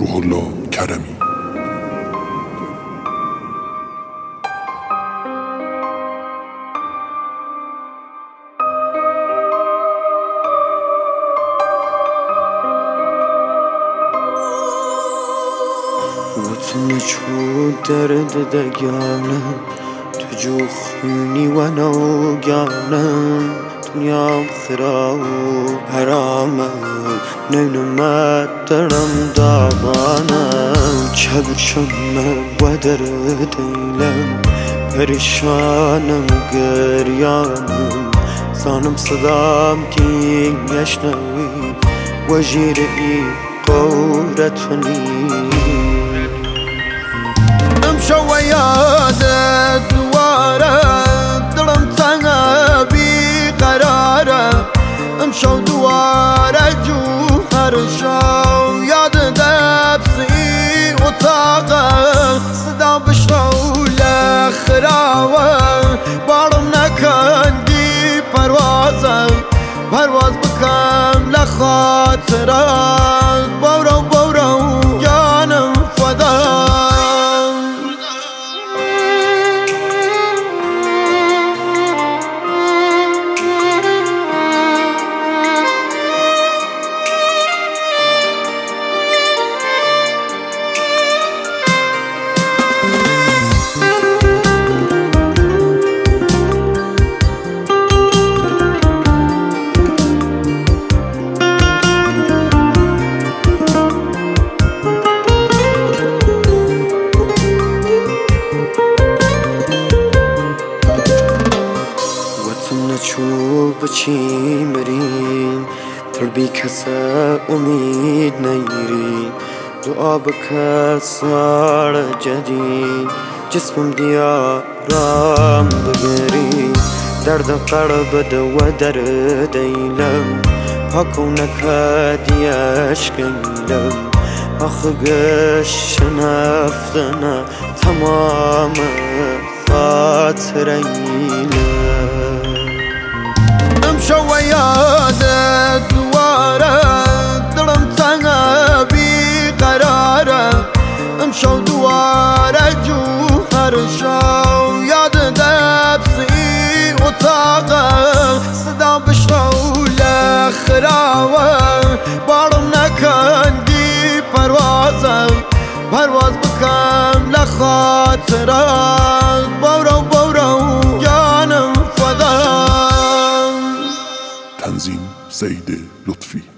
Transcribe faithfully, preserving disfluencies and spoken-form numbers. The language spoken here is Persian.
روح الله کرمی. وتن چو درد دگانم تو جو خونی و نوگانم دنیام خراب و حرامم نینمت درم داغانم چبچم و درد دیلم پریشانم گریانم زانم صدام کی میشنوی و جیری قورتنی امشو وياده دواره دلم تنها بی قراره امشو دواره جوهر شو یاد دبسی اتاقه صدا بشرو لخراوه بارم نکندی پروازه پرواز بکن لخاطره بورو بورو جانم فدا چو بچی مریم تربی کسا امید نیری دعا بکا سار جدید جسمم دیارم بگری درد قرب دو درد دیلم پاکو نکدی اشکیلم آخه گش نفتنه تمام خاطرینم امشو وياده دواره دلم تنها بی قراره امشو دواره جوهر شو یاد دبسی اتاقه صدا بشرو لخراوه بارم نکندی پروازه پرواز بکن لخاطره بورو بورو جانم فدا. تنظیم زید لطفی.